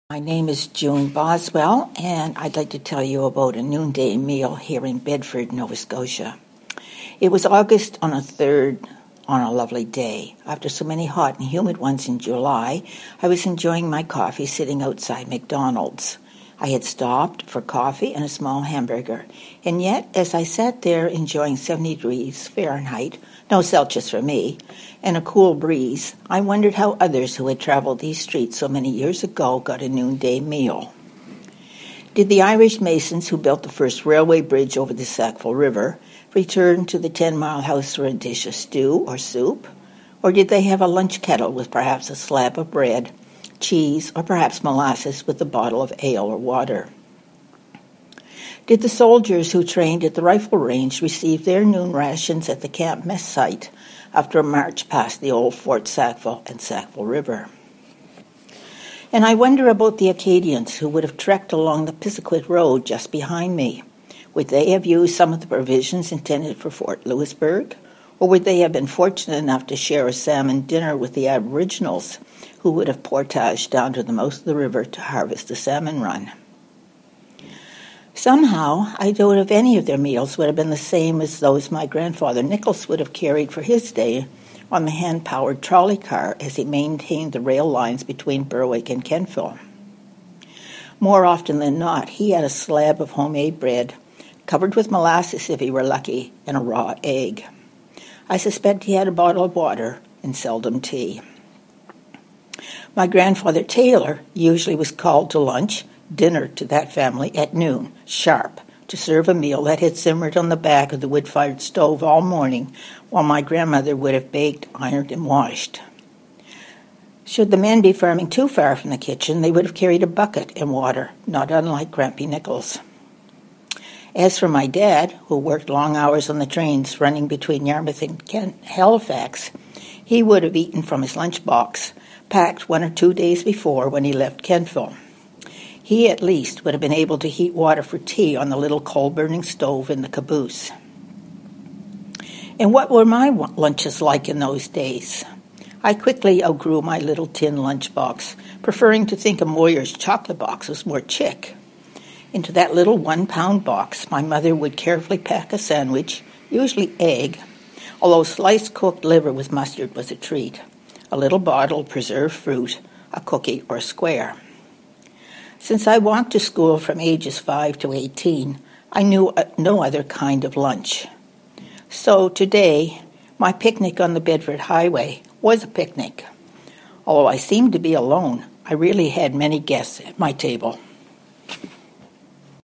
My name is June Boswell, and I'd like to tell you about a noonday meal here in Bedford, Nova Scotia. It was August on a 3rd on a lovely day. After so many hot and humid ones in July, I was enjoying my coffee sitting outside McDonald's. I had stopped for coffee and a small hamburger, and yet as I sat there enjoying 70 degrees Fahrenheit, no Celsius for me, and a cool breeze, I wondered how others who had traveled these streets so many years ago got a noonday meal. Did the Irish masons who built the first railway bridge over the Sackville River return to the 10-mile house for a dish of stew or soup? Or did they have a lunch kettle with perhaps a slab of bread, cheese, or perhaps molasses with a bottle of ale or water? Did the soldiers who trained at the rifle range receive their noon rations at the camp mess site after a march past the old Fort Sackville and Sackville River? And I wonder about the Acadians who would have trekked along the Pisiquid Road just behind me. Would they have used some of the provisions intended for Fort Louisbourg? Or would they have been fortunate enough to share a salmon dinner with the Aboriginals who would have portaged down to the mouth of the river to harvest the salmon run? Somehow, I doubt if any of their meals would have been the same as those my grandfather Nichols would have carried for his day on the hand-powered trolley car as he maintained the rail lines between Berwick and Kentville. More often than not, he had a slab of homemade bread, covered with molasses if he were lucky, and a raw egg. I suspect he had a bottle of water and seldom tea. My grandfather Taylor usually was called to lunch, dinner to that family at noon, sharp, to serve a meal that had simmered on the back of the wood-fired stove all morning, while my grandmother would have baked, ironed, and washed. Should the men be farming too far from the kitchen, they would have carried a bucket and water, not unlike Grampy Nichols. As for my dad, who worked long hours on the trains running between Yarmouth and Halifax, he would have eaten from his lunchbox, packed 1 or 2 days before when he left Kentville. He at least would have been able to heat water for tea on the little coal-burning stove in the caboose. And what were my lunches like in those days? I quickly outgrew my little tin lunchbox, preferring to think a Moyer's chocolate box was more chic. Into that little 1-pound box, my mother would carefully pack a sandwich, usually egg, although sliced cooked liver with mustard was a treat, a little bottle of preserved fruit, a cookie, or a square. Since I walked to school from ages 5 to 18, I knew no other kind of lunch. So today, my picnic on the Bedford Highway was a picnic. Although I seemed to be alone, I really had many guests at my table.